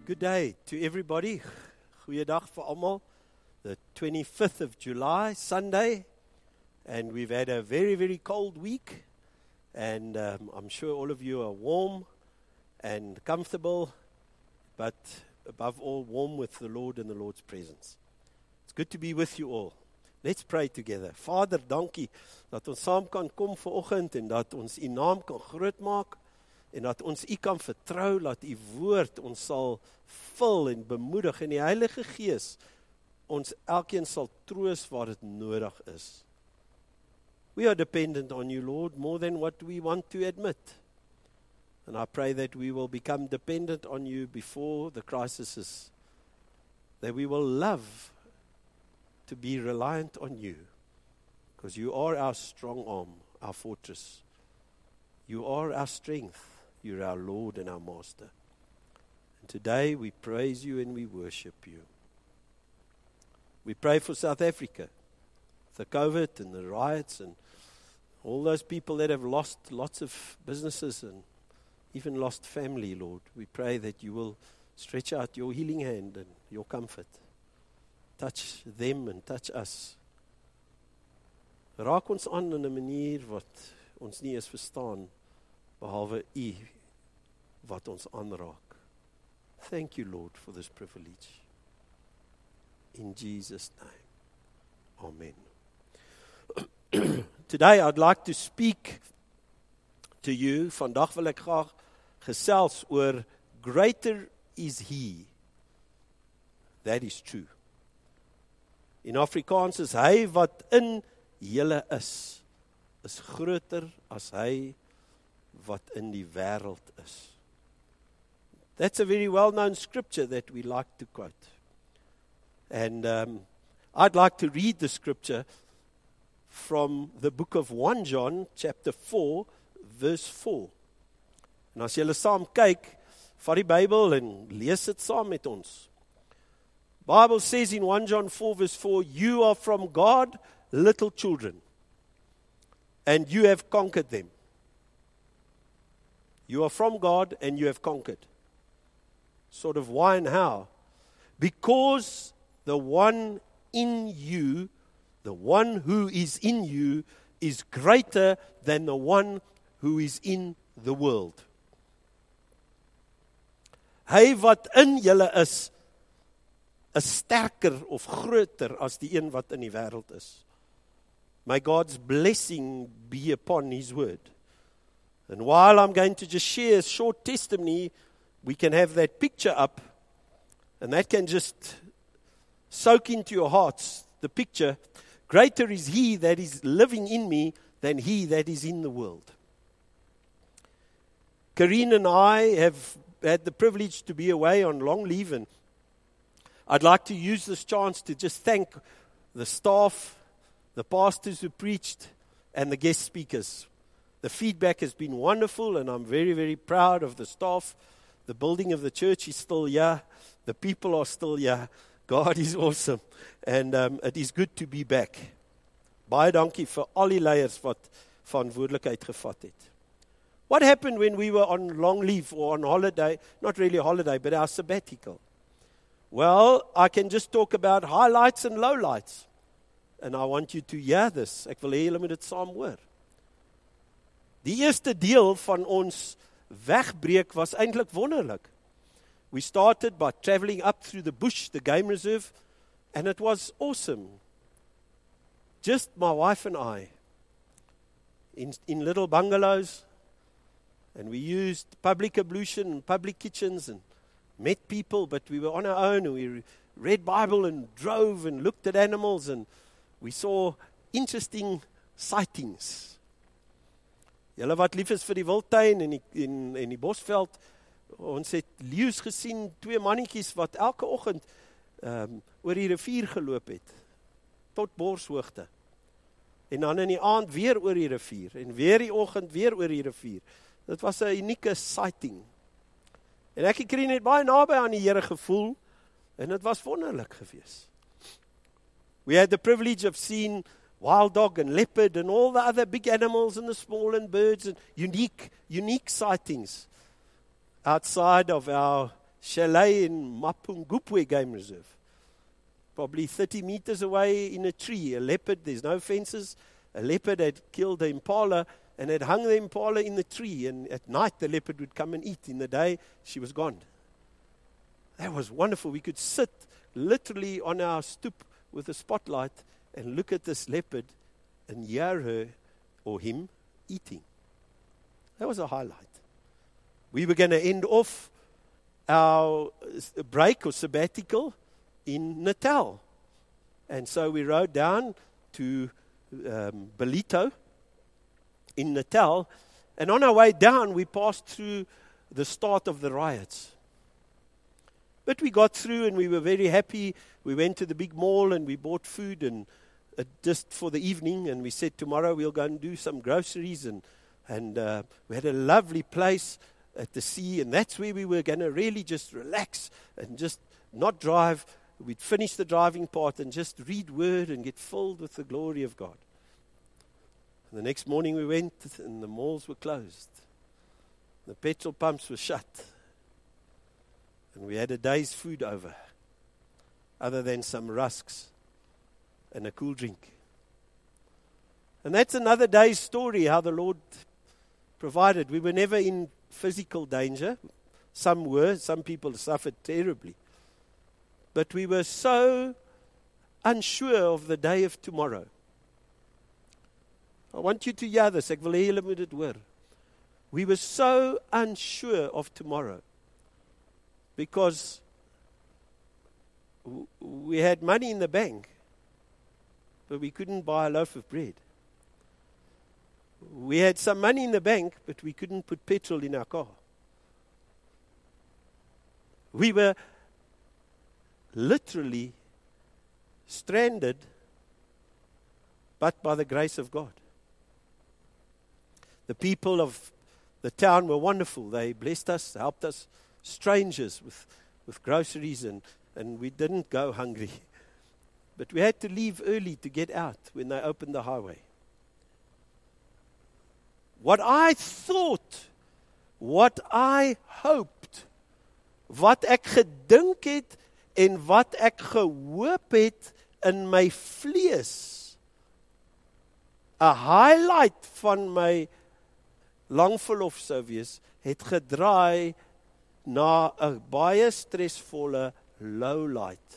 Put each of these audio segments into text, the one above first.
Good day to everybody. Goeiedag vir almal. The 25th of July, Sunday. And we've had a very, very cold week. And I'm sure all of you are warm and comfortable. But above all, warm with the Lord and the Lord's presence. It's good to be with you all. Let's pray together. Vader, dankie dat ons saam kan kom vanoggend en dat ons u naam kan grootmaak. En dat ons u kan vertrou, dat u woord ons sal vul en bemoedig. En die Heilige Gees ons elkeen sal troos waar dit nodig is. We are dependent on you, Lord, more than what we want to admit. And I pray that we will become dependent on you before the crises. That we will love to be reliant on you. Because you are our strong arm, our fortress. You are our strength. You're our Lord and our Master. And today we praise you and we worship you. We pray for South Africa, the COVID and the riots and all those people that have lost lots of businesses and even lost family, Lord. We pray that you will stretch out your healing hand and your comfort. Touch them and touch us. Raak ons aan in 'n manier wat ons nie eens verstaan, behalwe u wat ons aanraak. Thank you, Lord, for this privilege. In Jesus' name. Amen. Today I'd like to speak to you. Vandag wil ek graag gesels oor greater is he. That is true. In Afrikaans is hy wat in julle is groter as hy wat in die wêreld is. That's a very well-known scripture that we like to quote. And I'd like to read the scripture from the book of 1 John, chapter 4, verse 4. En as julle saam kyk, vat die Bybel en lees dit saam met ons. Bible says in 1 John 4, verse 4, you are from God, little children, and you have conquered them. You are from God and you have conquered. Sort of why and how? Because the one in you, the one who is in you, is greater than the one who is in the world. Hy wat in julle is sterker of groter as die een wat in die wêreld is. May God's blessing be upon his word. And while I'm going to just share a short testimony, we can have that picture up, and that can just soak into your hearts, the picture. Greater is he that is living in me than he that is in the world. Karine and I have had the privilege to be away on long leave, and I'd like to use this chance to just thank the staff, the pastors who preached, and the guest speakers. The feedback has been wonderful, and I'm very, very proud of the staff. The building of the church is still here. The people are still here. God is awesome. And it is good to be back. Baie dankie vir al die leiers wat verantwoordelikheid gevat het. What happened when we were on long leave or on holiday? Not really holiday, but our sabbatical. Well, I can just talk about highlights and lowlights. And I want you to hear this. Ek wil hê julle moet dit saam hoor. Die eerste deel van ons wegbreek was eintlik wonderlik. We started by traveling up through the bush, the game reserve, and it was awesome. Just my wife and I, in little bungalows, and we used public ablution and public kitchens and met people, but we were on our own, and we read Bible and drove and looked at animals, and we saw interesting sightings. Julle wat lief is vir die wildtuin en die bosveld, ons het leeu's gesien, 2 mannetjies wat elke oggend oor die rivier geloop het, tot borshoogte. En dan in die aand weer oor die rivier, en weer die oggend weer oor die rivier. Dit was 'n unieke sighting. En ek het net baie naby aan die Here gevoel, en dit was wonderlik geweest. We had the privilege of seeing wild dog and leopard and all the other big animals and the small and birds and unique sightings outside of our chalet in Mapungubwe Game Reserve. Probably 30 meters away in a tree, a leopard, there's no fences. A leopard had killed the impala and had hung the impala in the tree. And at night, the leopard would come and eat. In the day, she was gone. That was wonderful. We could sit literally on our stoop with a spotlight and look at this leopard and hear her or him eating. That was a highlight. We were going to end off our break or sabbatical in Natal. And so we rode down to Belito in Natal. And on our way down, we passed through the start of the riots. But we got through and we were very happy. We went to the big mall and we bought food and just for the evening. And we said tomorrow we'll go and do some groceries. And we had a lovely place at the sea. And that's where we were going to really just relax and just not drive. We'd finish the driving part and just read word and get filled with the glory of God. And the next morning we went and the malls were closed. The petrol pumps were shut. And we had a day's food over, other than some rusks and a cool drink. And that's another day's story, how the Lord provided. We were never in physical danger. Some were. Some people suffered terribly. But we were so unsure of the day of tomorrow. I want you to hear this. Ek wil hê julle moet dit hoor. We were so unsure of tomorrow because we had money in the bank, but we couldn't buy a loaf of bread. We had some money in the bank, but we couldn't put petrol in our car. We were literally stranded, but by the grace of God. The people of the town were wonderful. They blessed us, helped us, strangers with groceries, and we didn't go hungry. But we had to leave early to get out when they opened the highway. What I thought, wat I hoped, wat ek gedink het en wat ek gehoop het in my vlees, 'n highlight van my lang verlof sou wees, het gedraai na 'n baie stresvolle lowlight.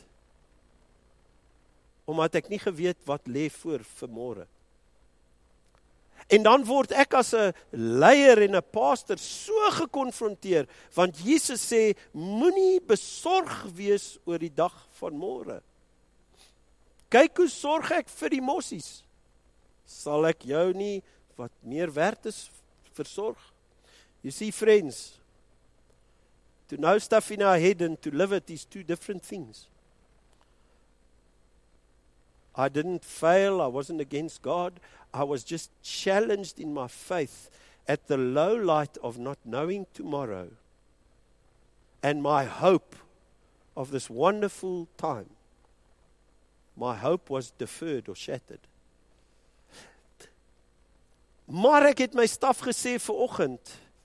Omdat ek nie geweet wat lê voor môre. En dan word ek as 'n leier en 'n pastor so gekonfronteer, want Jesus sê, moenie besorg wees oor die dag van môre. Kyk hoe sorg ek vir die mossies. Sal ek jou nie wat meer werd is versorg? You see, friends, to know stuff in our head and to live it is two different things. I didn't fail. I wasn't against God. I was just challenged in my faith at the low light of not knowing tomorrow and my hope of this wonderful time. My hope was deferred or shattered. Maar ek het my staf gesê vanoggend,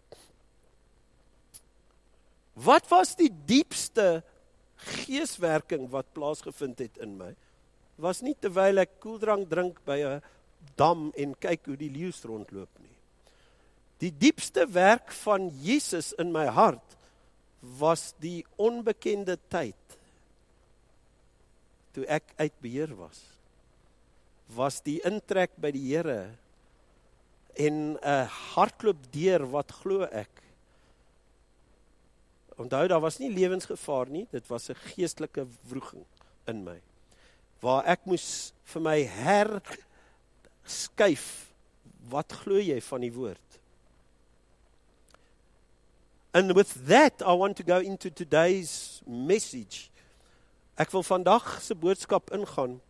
wat was die diepste geeswerking wat plaasgevind het in my? Was nie terwyl ek koeldrank drink by 'n dam en kyk hoe die leeu's rondloop nie. Die diepste werk van Jesus in my hart was die onbekende tyd toe ek uit beheer was. Was die intrek by die Here en 'n hardloop deur wat glo ek. Onthou, daar was nie lewensgevaar nie, dit was 'n geestelike wroging in my. Waar ek moes vir my herskuif, wat glo jy van die woord? And with that, I want to go into today's message. Ek wil vandag se boodskap ingaan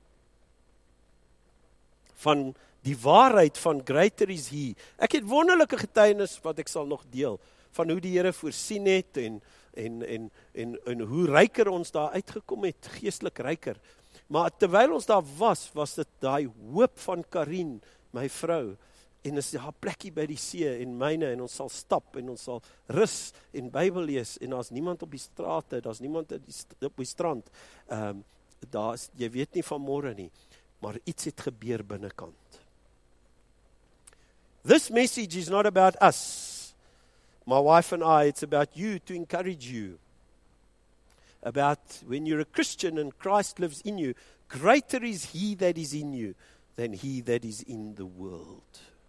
van die waarheid van greater is He. Ek het wonderlike getuienis wat ek sal nog deel, van hoe die Here voorsien het en hoe ryker ons daar uitgekom het, geestelik ryker. Maar terwyl ons daar was dit daai hoop van Karin, my vrou, en is daar plekkie by die see en myne, en ons sal stap, en ons sal rus en Bybel lees, en daar's niemand op die strate, daar's niemand op die strand, jy weet nie van môre nie, maar iets het gebeur binnekant. This message is not about us, my wife and I, it's about you, to encourage you, about when you're a Christian and Christ lives in you, greater is He that is in you than he that is in the world.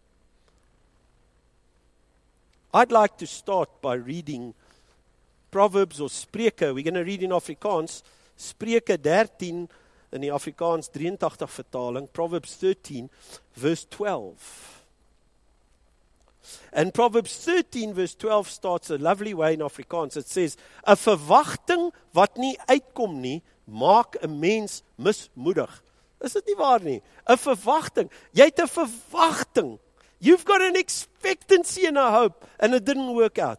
I'd like to start by reading Proverbs or Spreuke. We're going to read in Afrikaans, Spreuke 13 in die Afrikaans 83 vertaling, Proverbs 13 verse 12. And Proverbs 13 verse 12 starts a lovely way in Afrikaans. It says, 'n verwagting wat nie uitkom nie, maak 'n mens mismoedig. Is dit nie waar nie? 'n verwagting. Jy het 'n verwagting. You've got an expectancy and a hope, and it didn't work out.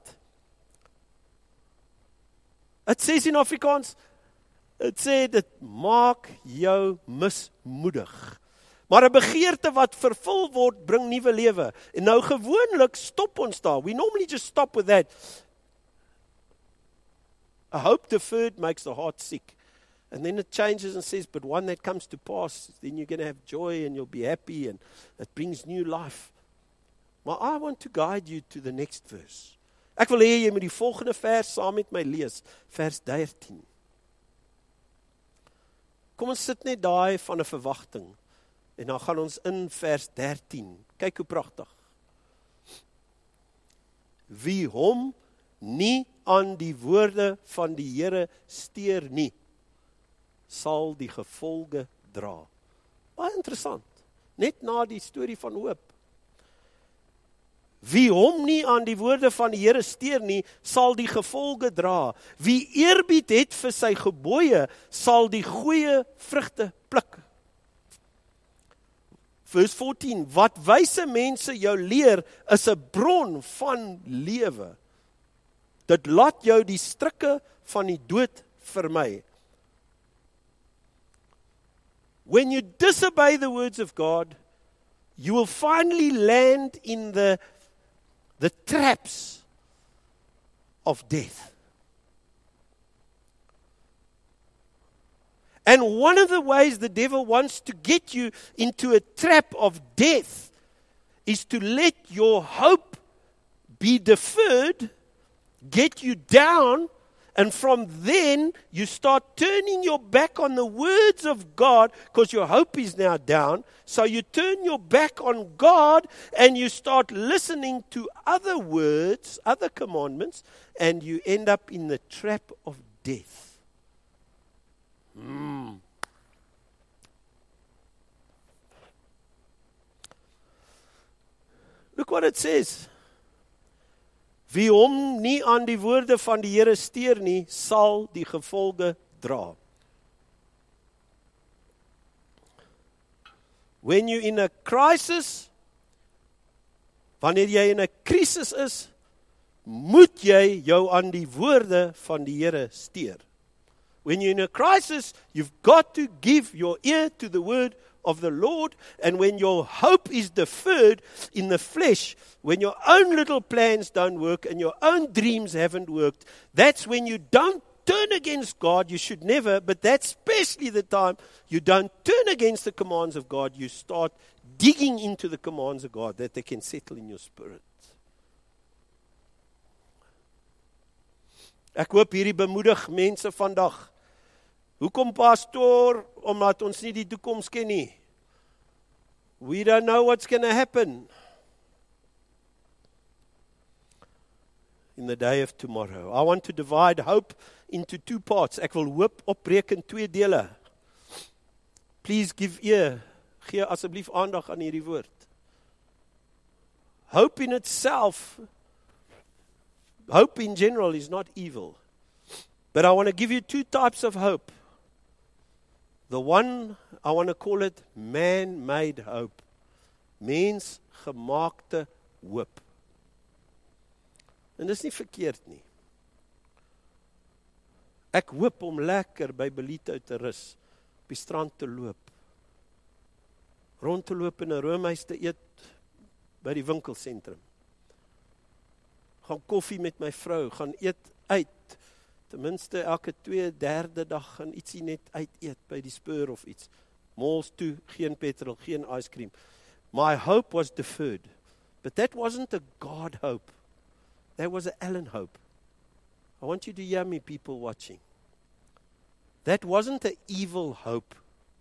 It says in Afrikaans, it said, dit maak jou mismoedig. Maar 'n begeerte wat vervul word, bring nuwe lewe. En nou gewoonlik stop ons daar. We normally just stop with that. A hope deferred makes the heart sick. And then it changes and says, but one that comes to pass, then you're going to have joy and you'll be happy and it brings new life. Maar I want to guide you to the next verse. Ek wil hê jy moet die volgende vers saam met my lees, vers 13. Kom ons sit net daai van 'n verwagting. En dan gaan ons in vers 13. Kyk hoe pragtig. Wie hom nie aan die woorde van die Here steur nie, sal die gevolge dra. Baie interessant. Net na die storie van hoop. Wie hom nie aan die woorde van die Here steur nie, sal die gevolge dra. Wie eerbied het vir sy gebooie, sal die goeie vrugte pluk. Vers 14, wat wyse mense jou leer, is 'n bron van lewe. Dit laat jou die strikke van die dood vermy. When you disobey the words of God, you will finally land in the traps of death. And one of the ways the devil wants to get you into a trap of death is to let your hope be deferred, get you down, and from then you start turning your back on the words of God because your hope is now down. So you turn your back on God and you start listening to other words, other commandments, and you end up in the trap of death. Look what it says. Wie hom nie aan die woorde van die Here steur nie, sal die gevolge dra. When you're in a crisis, wanneer jy in 'n krisis is, moet jy jou aan die woorde van die Here steur. When you're in a crisis, you've got to give your ear to the word of the Lord. And when your hope is deferred in the flesh, when your own little plans don't work and your own dreams haven't worked, that's when you don't turn against God. You should never, but that's especially the time you don't turn against the commands of God. You start digging into the commands of God that they can settle in your spirit. Ek hoop hierdie bemoedig mense vandag. Hoekom pastoor? Omdat ons nie die toekoms ken nie. We don't know what's going to happen in the day of tomorrow. I want to divide hope into two parts. Ek wil hoop opbreek in twee dele. Please give ear. Gee asseblief aandag aan hierdie woord. Hope in itself, hope in general is not evil. But I want to give you two types of hope. The one, I want to call it man-made hope. Mensgemaakte hoop. En dis nie verkeerd nie. Ek hoop om lekker by Belito te rus, op die strand te loop, rond te loop in 'n roomhuis te eet, by die winkelsentrum. Gaan koffie met my vrou, gaan eet uit. Ten minste elke 2/3 dag gaan ietsie net uit eet by die Spur of iets. Malls toe, geen petrol, geen ice cream. My hope was deferred. But that wasn't a God hope. That was an Ellen hope. I want you to hear me, people watching. That wasn't an evil hope.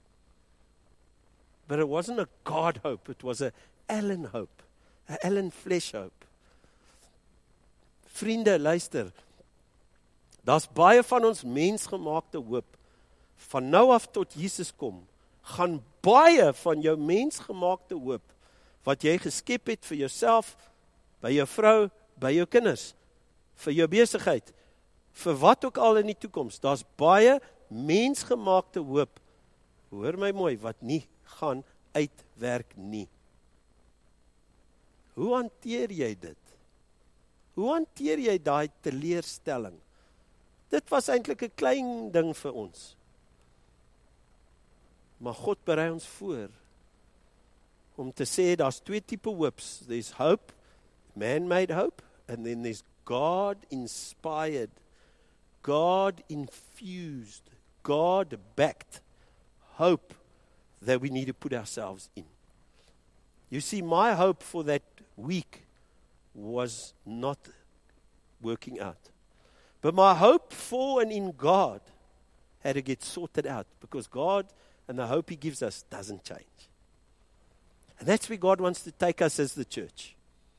But it wasn't a God hope. It was an Ellen hope. An Ellen flesh hope. Vriende, luister. Daar's baie van ons mensgemaakte hoop. Van nou af tot Jesus kom, gaan baie van jou mensgemaakte hoop, wat jy geskep het vir jouself, by jou vrou, by jou kinders, vir jou besigheid, vir wat ook al in die toekoms, daar's baie mensgemaakte hoop, hoor my mooi, wat nie gaan uitwerk nie. Hoe hanteer jy dit? Hoe hanteer jy daai teleurstelling? Dit was eintlik 'n klein ding vir ons. Maar God berei ons voor om te sê daar's twee tipe hoops. There's hope, man-made hope, and then there's God-inspired, God-infused, God-backed hope that we need to put ourselves in. You see, my hope for that week was not working out. But my hope for and in God had to get sorted out, because God and the hope He gives us doesn't change. And that's where God wants to take us as the church.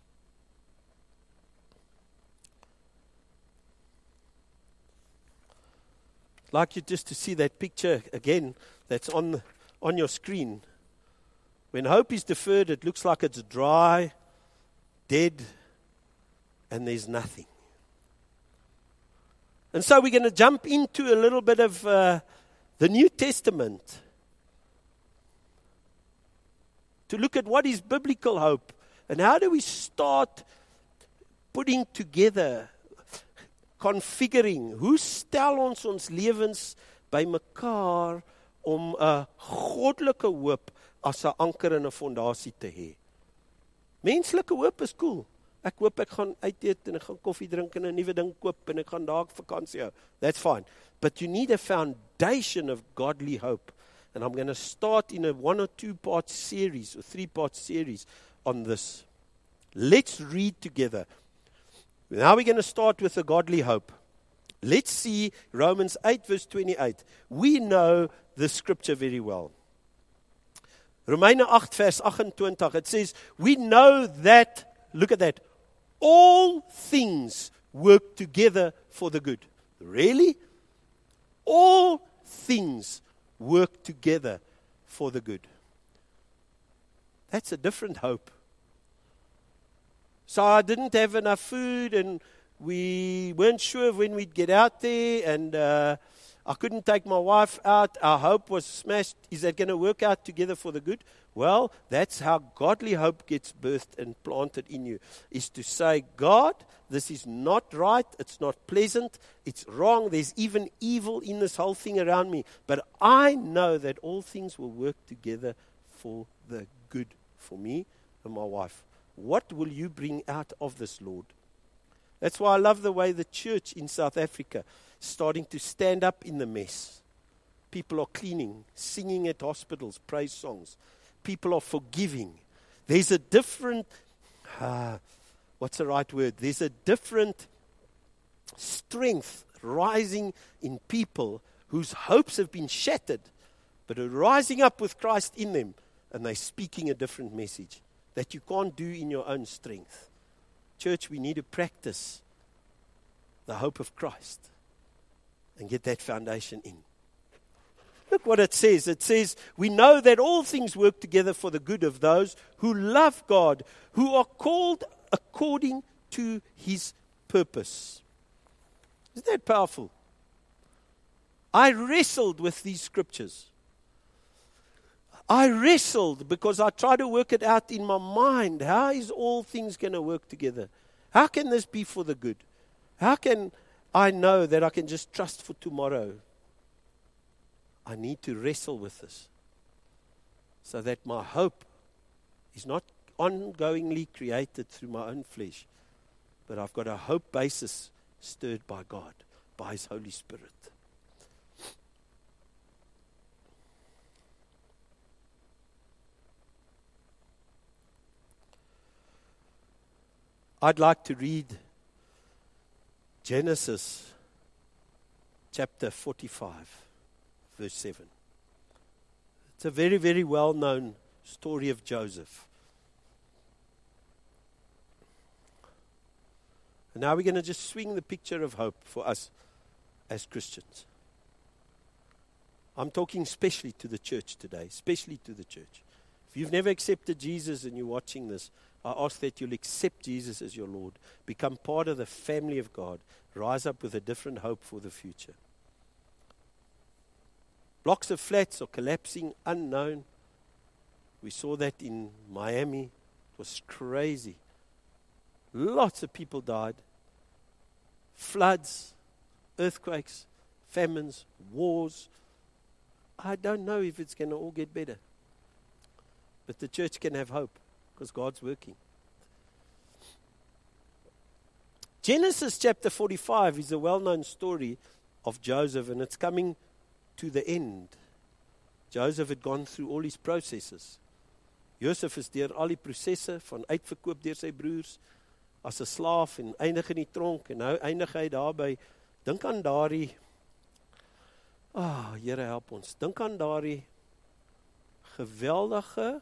I'd like you just to see that picture again that's on your screen. When hope is deferred, it looks like it's dry, dead, and there's nothing. And so we're going to jump into a little bit of the New Testament to look at what is biblical hope and how do we start putting together, configuring, hoe stel ons lewens by mekaar om 'n goddelike hoop as 'n anker en 'n fondasie te hê. Menslike hoop is cool. Ek hoop ek gaan uit eet en ek gaan koffie drink en 'n nuwe ding koop en ek gaan daar vakansie hou. That's fine. But you need a foundation of godly hope. And I'm going to start in a 1 or 2 part series or 3-part series on this. Let's read together. Now we're going to start with a godly hope. Let's see Romans 8 verse 28. We know the scripture very well. Romeine 8 vers 28, it says, we know that, look at that, all things work together for the good. Really? All things work together for the good. That's a different hope. So I didn't have enough food and we weren't sure when we'd get out there and I couldn't take my wife out. Our hope was smashed. Is that going to work out together for the good? Well, that's how godly hope gets birthed and planted in you, is to say, God, this is not right. It's not pleasant. It's wrong. There's even evil in this whole thing around me. But I know that all things will work together for the good for me and my wife. What will you bring out of this, Lord? That's why I love the way the church in South Africa is starting to stand up in the mess. People are cleaning, singing at hospitals, praise songs. People are forgiving. There's a different, what's the right word? There's a different strength rising in people whose hopes have been shattered, but are rising up with Christ in them, and they're speaking a different message that you can't do in your own strength. Church, we need to practice the hope of Christ and get that foundation in. Look what it says. It says, we know that all things work together for the good of those who love God, who are called according to His purpose. Isn't that powerful? I wrestled with these scriptures. I wrestled because I tried to work it out in my mind. How is all things going to work together? How can this be for the good? How can I know that I can just trust for tomorrow? I need to wrestle with this so that my hope is not ongoingly created through my own flesh, but I've got a hope basis stirred by God, by His Holy Spirit. I'd like to read Genesis chapter 45, verse 7. It's a very, very well-known story of Joseph. And now we're going to just swing the picture of hope for us as Christians. I'm talking especially to the church today, especially to the church. If you've never accepted Jesus and you're watching this, I ask that you'll accept Jesus as your Lord, become part of the family of God, rise up with a different hope for the future. Blocks of flats are collapsing, unknown. We saw that in Miami. It was crazy. Lots of people died. Floods, earthquakes, famines, wars. I don't know if it's going to all get better. But the church can have hope because God's working. Genesis chapter 45 is a well-known story of Joseph, and it's coming to the end. Joseph had gone through all his processes. Joseph is deur al die prosesse van uitverkoop deur sy broers as 'n slaaf en eindig in die tronk en nou eindig hy daarby. Dink aan daardie Here help ons. Dink aan daardie geweldige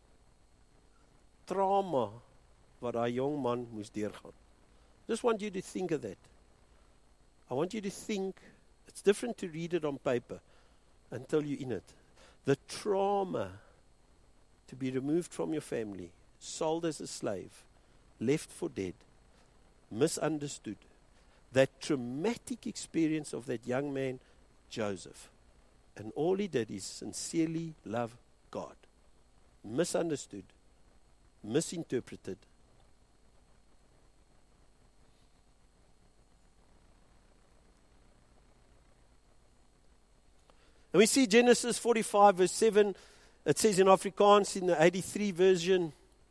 trauma wat daai jong man moes deurgaan. Just want you to think of that. I want you to think, it's different to read it on paper until you're in it. The trauma to be removed from your family, sold as a slave, left for dead, misunderstood. That traumatic experience of that young man, Joseph. And all he did is sincerely love God. Misunderstood, misinterpreted. And we see Genesis 45 verse 7, it says in Afrikaans in the 83 version,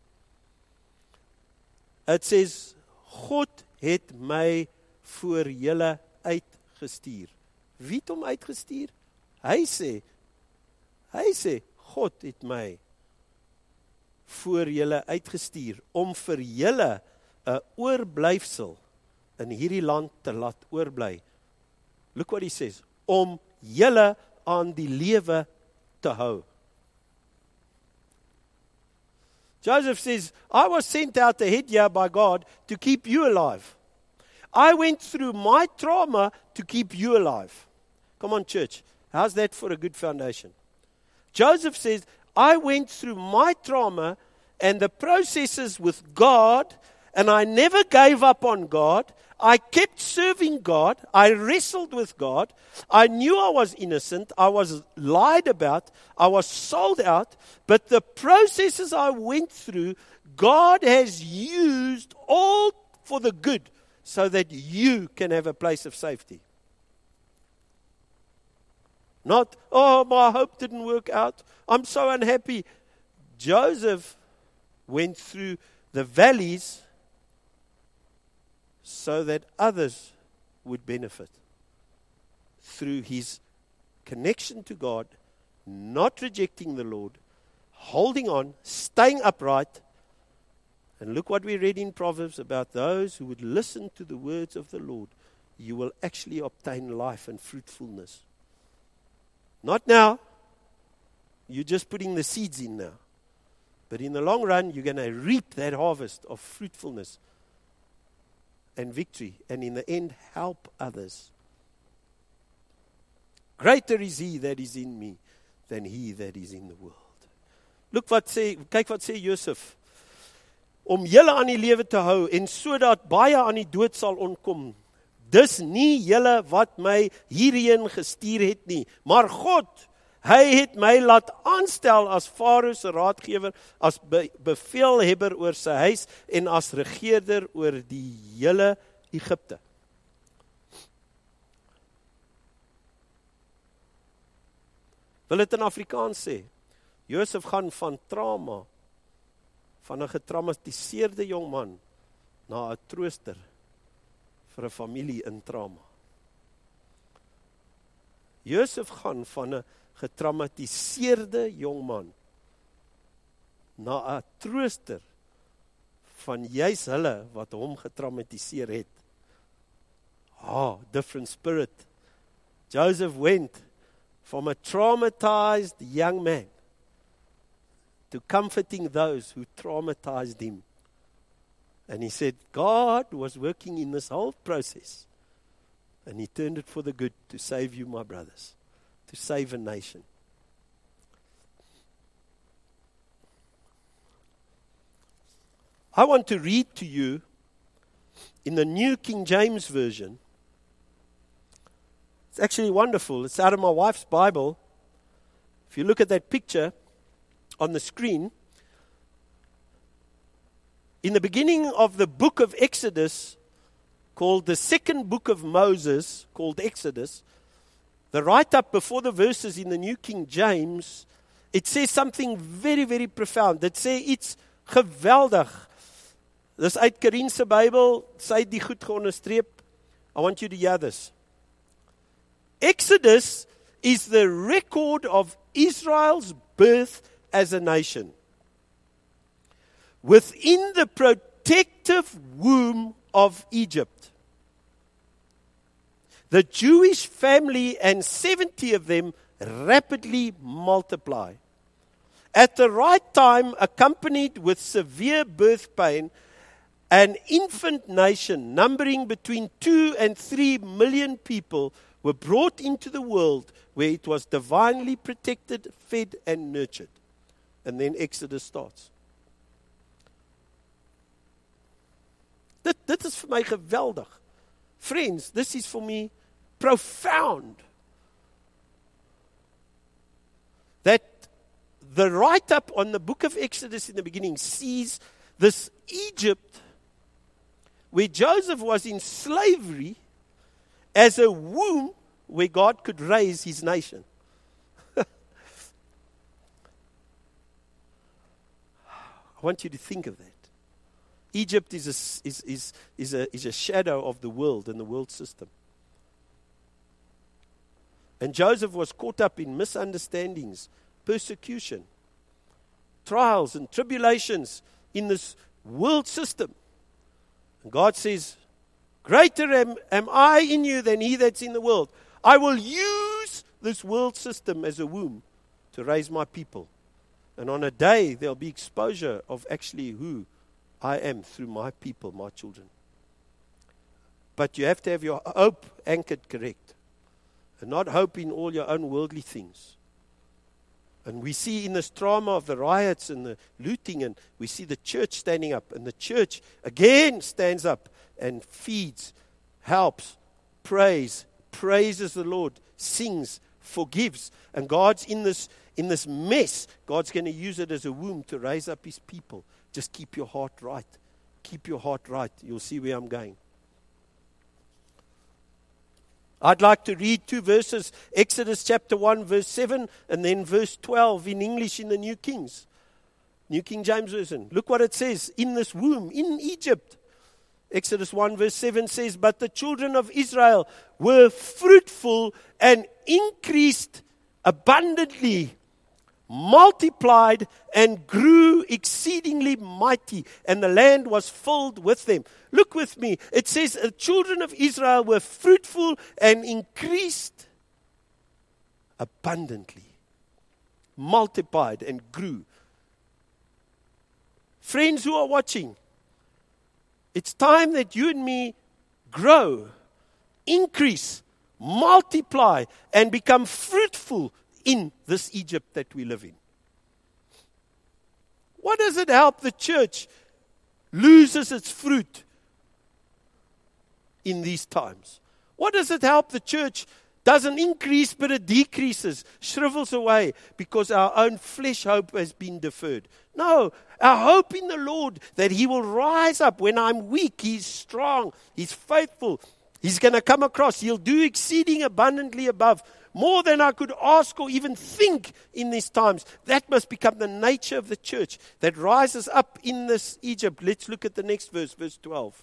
it says, God het my voor julle uitgestuur. Wie het hom uitgestuur? Hy sê, God het my voor julle uitgestuur, om vir julle 'n oorblyfsel in hierdie land te laat oorbly. Look what he says, om julle aan die lewe te hou. Joseph says, I was sent out ahead here by God to keep you alive. I went through my trauma to keep you alive. Come on, church. How's that for a good foundation? Joseph says, I went through my trauma and the processes with God, and I never gave up on God. I kept serving God. I wrestled with God. I knew I was innocent. I was lied about. I was sold out. But the processes I went through, God has used all for the good so that you can have a place of safety. Not, my hope didn't work out. I'm so unhappy. Joseph went through the valleys so that others would benefit through his connection to God, not rejecting the Lord, holding on, staying upright. And look what we read in Proverbs about those who would listen to the words of the Lord. You will actually obtain life and fruitfulness. Not now. You're just putting the seeds in now. But in the long run, you're going to reap that harvest of fruitfulness and victory, and in the end, help others. Greater is he that is in me than he that is in the world. Kyk wat sê Josef. Om julle aan die lewe te hou en sodat baie aan die dood sal ontkom. Dis nie julle wat my hierheen gestuur het nie, maar God, hy het my laat aanstel as Farao se raadgewer, as bevelhebber oor sy huis en as regerder oor die hele Egipte. Wil dit in Afrikaans sê, Josef gaan van trauma, van 'n getraumatiseerde jong man na 'n trooster vir 'n familie in trauma. Josef gaan van 'n getraumatiseerde jong man na 'n trooster van juis hulle wat hom getraumatiseer het. Different spirit. Joseph went from a traumatized young man to comforting those who traumatized him. And he said, God was working in this whole process. And he turned it for the good to save you, my brothers, to save a nation. I want to read to you in the New King James Version. It's actually wonderful. It's out of my wife's Bible. If you look at that picture on the screen, in the beginning of the book of Exodus, called the second book of Moses, called Exodus, the write-up before the verses in the New King James, it says something very, very profound. It says iets geweldig. Dis uit Karin se Bybel, sy het die goed geonderstreep. I want you to hear this. Exodus is the record of Israel's birth as a nation. Within the protective womb of Egypt. The Jewish family and 70 of them rapidly multiply. At the right time, accompanied with severe birth pain, an infant nation numbering between 2 and 3 million people were brought into the world where it was divinely protected, fed and nurtured. And then Exodus starts. Dit is vir my geweldig. Friends, this is for me profound. That the write-up on the book of Exodus in the beginning sees this Egypt where Joseph was in slavery as a womb where God could raise his nation. I want you to think of that. Egypt is a shadow of the world and the world system. And Joseph was caught up in misunderstandings, persecution, trials and tribulations in this world system. And God says, greater am I in you than he that's in the world. I will use this world system as a womb to raise my people. And on a day, there'll be exposure of actually who I am through my people, my children. But you have to have your hope anchored correct. And not hope in all your own worldly things. And we see in this trauma of the riots and the looting, and we see the church standing up. And the church again stands up and feeds, helps, praises the Lord, sings, forgives. And God's in this mess. God's going to use it as a womb to raise up his people. Just keep your heart right. Keep your heart right. You'll see where I'm going. I'd like to read 2 verses, Exodus chapter 1, verse 7, and then verse 12 in English in the New King James Version. Look what it says, in this womb, in Egypt. Exodus 1, verse 7 says, but the children of Israel were fruitful and increased abundantly, multiplied and grew exceedingly mighty, and the land was filled with them. Look with me. It says the children of Israel were fruitful and increased abundantly, multiplied and grew. Friends who are watching, it's time that you and me grow, increase, multiply, and become fruitful in this Egypt that we live in. What does it help the church loses its fruit in these times? What does it help the church doesn't increase but it decreases, shrivels away because our own flesh hope has been deferred? No, our hope in the Lord that he will rise up when I'm weak. He's strong, he's faithful. He's going to come across. He'll do exceeding abundantly above more than I could ask or even think in these times. That must become the nature of the church that rises up in this Egypt. Let's look at the next verse, verse 12.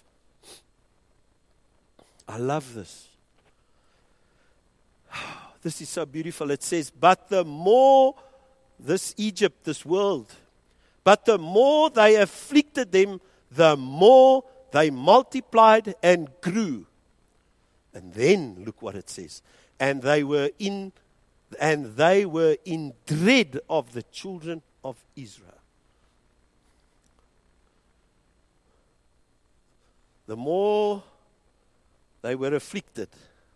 I love this. This is so beautiful. It says, but the more this Egypt, this world, but the more they afflicted them, the more they multiplied and grew. And then look what it says. And they were in dread of the children of Israel. The more they were afflicted,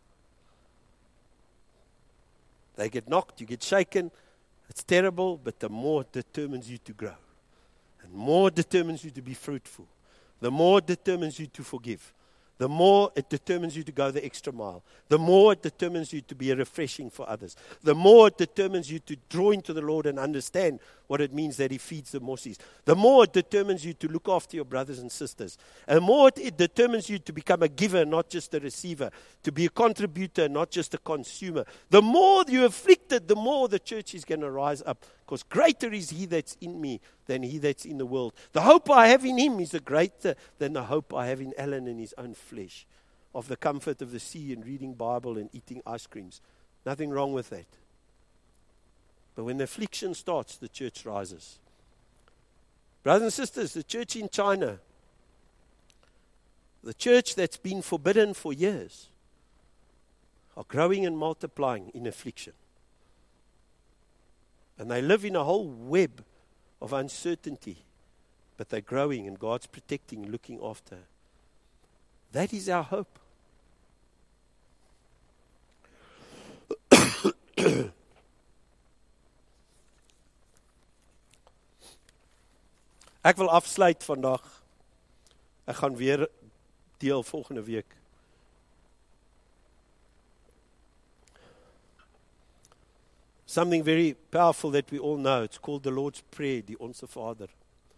they get knocked, you get shaken, it's terrible, but the more it determines you to grow. And more it determines you to be fruitful. The more it determines you to forgive. The more it determines you to go the extra mile. The more it determines you to be a refreshing for others. The more it determines you to draw into the Lord and understand what it means that He feeds the Moses. The more it determines you to look after your brothers and sisters. And the more it determines you to become a giver, not just a receiver. To be a contributor, not just a consumer. The more you're afflicted, the more the church is going to rise up. Because greater is He that's in me than he that's in the world. The hope I have in him is greater than the hope I have in Alan and his own flesh. Of the comfort of the sea and reading Bible and eating ice creams. Nothing wrong with that. But when the affliction starts, the church rises. Brothers and sisters, the church in China, the church that's been forbidden for years, are growing and multiplying in affliction. And they live in a whole web of uncertainty. But they're growing and God's protecting, looking after. That is our hope. Ek wil afsluit vandag. Ek gaan weer deel volgende week. Something very powerful that we all know. It's called the Lord's Prayer, die Onse Vader.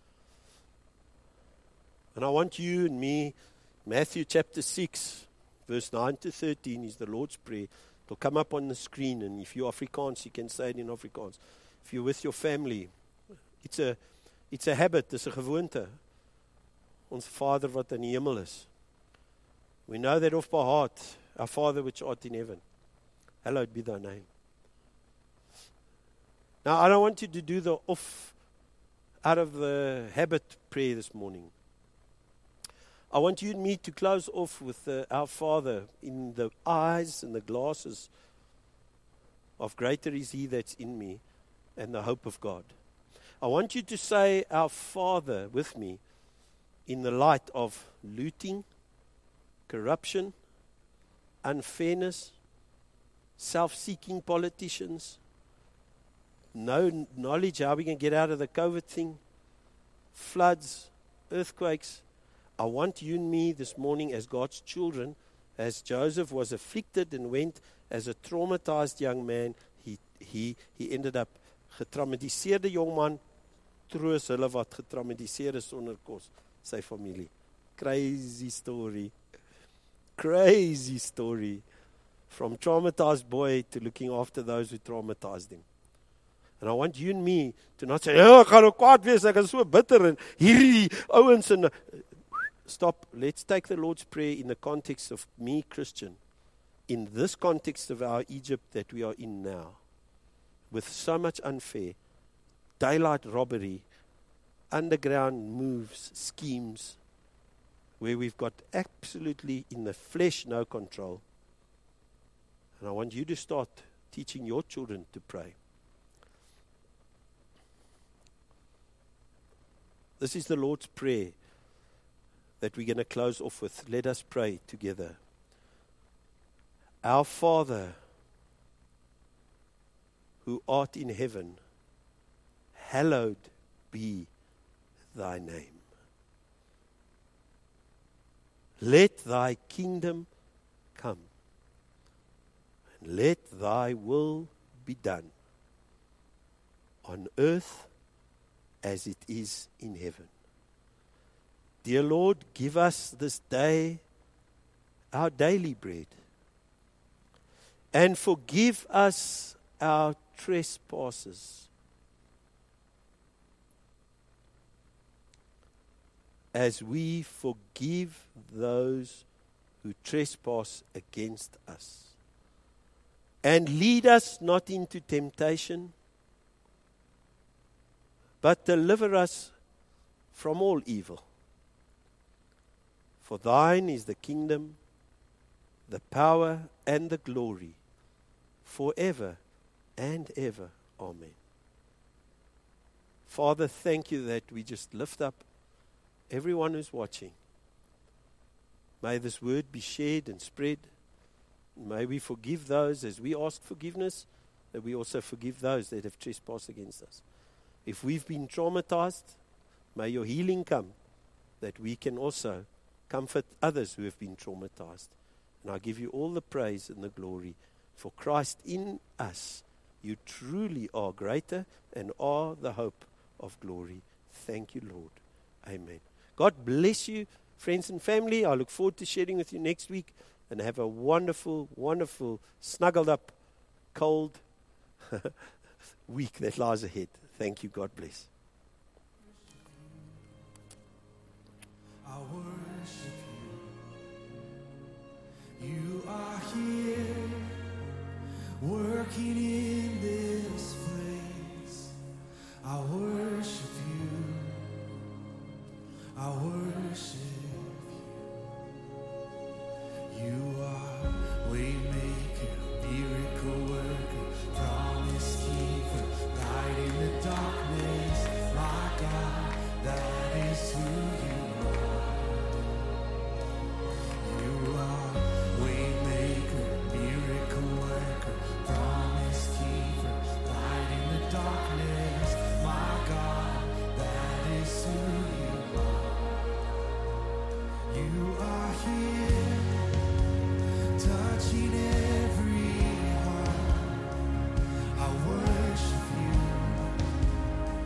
And I want you and me, Matthew chapter 6, verse 9 to 13 is the Lord's Prayer. It'll come up on the screen, and if you're Afrikaans, you can say it in Afrikaans. If you're with your family, it's a habit, it's a gewoonte. Ons Vader wat in die hemel is. We know that off by heart. Our Father which art in heaven, hallowed be thy name. Now, I don't want you to do the out of the habit prayer this morning. I want you and me to close off with our Father in the eyes and the glasses of greater is He that's in me and the hope of God. I want you to say our Father with me in the light of looting, corruption, unfairness, self-seeking politicians, no knowledge how we can get out of the COVID thing, floods, earthquakes. I want you and me this morning as God's children, as Joseph was afflicted and went as a traumatized young man, he ended up getraumatiseerde jong man, troos hulle wat getraumatiseer is sonder kos, sy familie. Crazy story. Crazy story. From traumatized boy to looking after those who traumatized him. And I want you and me to not say, ek gaan nou kwaad wees, ek is so bitter, en hierdie ouens, en stop. Let's take the Lord's Prayer in the context of me, Christian, in this context of our Egypt that we are in now, with so much unfair, daylight robbery, underground moves, schemes, where we've got absolutely in the flesh no control. And I want you to start teaching your children to pray. This is the Lord's Prayer that we're going to close off with. Let us pray together. Our Father, who art in heaven, hallowed be thy name. Let thy kingdom come, and let thy will be done on earth as it is in heaven. Dear Lord, give us this day our daily bread. And forgive us our trespasses, as we forgive those who trespass against us. And lead us not into temptation, but deliver us from all evil. For thine is the kingdom, the power, and the glory, forever and ever. Amen. Father, thank you that we just lift up everyone who's watching. May this word be shared and spread. May we forgive those as we ask forgiveness, that we also forgive those that have trespassed against us. If we've been traumatized, may your healing come, that we can also comfort others who have been traumatized. And I give you all the praise and the glory for Christ in us. You truly are greater and are the hope of glory. Thank you, Lord. Amen. God bless you, friends and family. I look forward to sharing with you next week, and have a wonderful, wonderful, snuggled up, cold week that lies ahead. Thank you. God bless. I worship you. You are here.